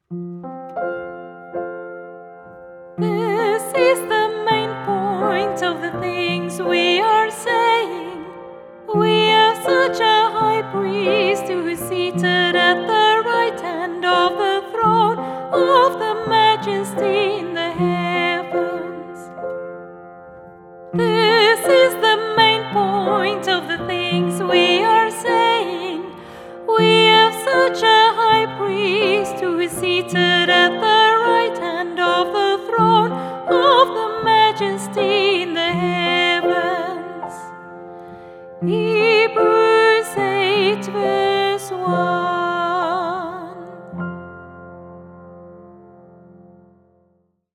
This is the main point of the things we are saying. We have such a high priest who is seated at the right hand of the throne of the majesty in the heavens. This is the main point of the things we are saying. We have such a high priest who is seated at the right hand of the throne of the majesty in the heavens. Hebrews 8 verse 1.